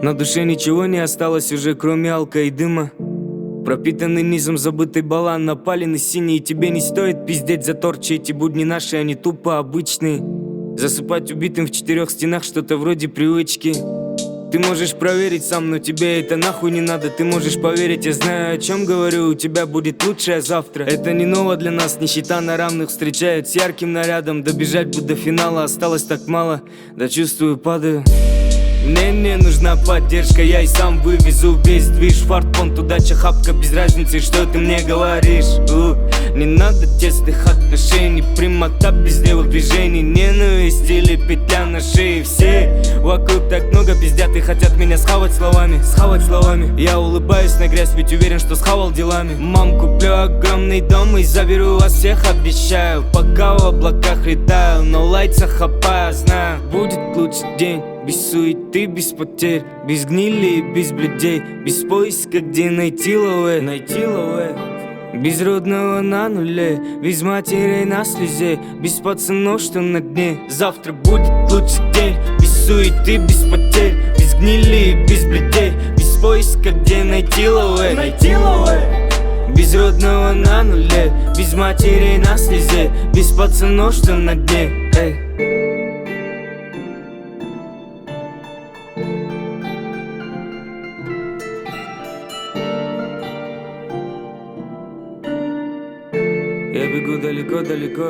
На душе ничего не осталось уже, кроме алка и дыма. Пропитанный низом забытый балан, напаленный синий. И тебе не стоит пиздеть за торчи. Эти будни наши, они тупо обычные. Засыпать убитым в 4 стенах, что-то вроде привычки. Ты можешь проверить сам, но тебе это нахуй не надо. Ты можешь поверить, я знаю, о чем говорю. У тебя будет лучшее завтра. Это не ново для нас, нищета на равных встречают с ярким нарядом. Добежать бы до финала, осталось так мало. Да чувствую, падаю. Мне не нужна поддержка, я и сам вывезу весь движ. Фарт, понт, удача, хапка, без разницы, что ты мне говоришь. Не надо тесных отношений, прямота без левых движений. Ненависть или петля на шее. Все вокруг так много пиздят и хотят меня схавать словами. Я улыбаюсь на грязь, ведь уверен, что схавал делами. Мам, куплю огромный дом и заберу вас всех, обещаю. Пока в облаках летаю, но лайца хапаю, знаю. Будет лучший день. Без суеты, без потерь, без гнили и без блюдей. Без поиска, где найти лове. Без родного на нуле, без матерей на слезе. Без пацанов, что на дне. Завтра будет лучший день. Без суеты, без потерь, без гнили и без блюдей. Без поиска, где найти лове. Без родного на нуле, без матерей на слезе. Без пацанов, что на дне. Я бегу далеко-далеко,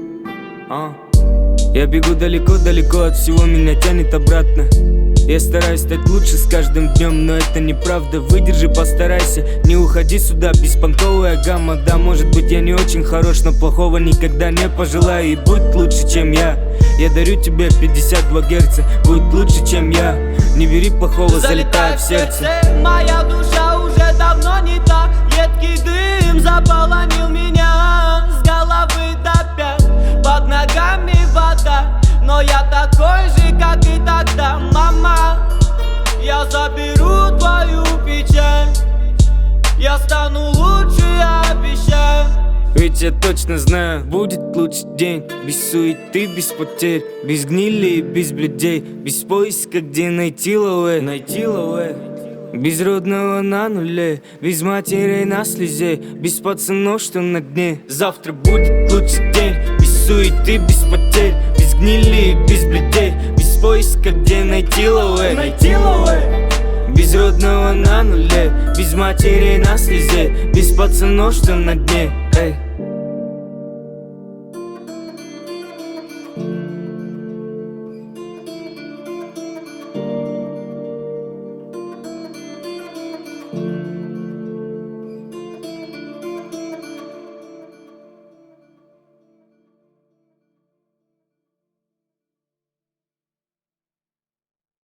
Я бегу далеко-далеко, от всего меня тянет обратно. Я стараюсь стать лучше с каждым днем, но это неправда. Выдержи, постарайся, не уходи сюда. Беспонтовая гамма, да, может быть я не очень хорош, но плохого никогда не пожелаю. И будь лучше, чем я. Я дарю тебе 52 герца, будь лучше, чем я. Не бери плохого, залетай в сердце. Моя душа уже давно не та. Едкий дым заполонил меня с головы до пят. Под ногами вода, но я такой же, как и тогда. Мама, я заберу твою печаль. Я стану лучше, обещаю. Ведь я точно знаю, будет лучший день. Без суеты, без потерь, без гнили и без блюдей. Без поиска, где найти лове. Без родного на нуле, без матерей на слезе. Без пацанов, что на дне. Завтра будет лучший день. Без суеты, без потерь, без гнили и без блюдей. Без поиска, где найти лове. Без родного на нуле, без матерей на слезе. Без пацанов, что на дне.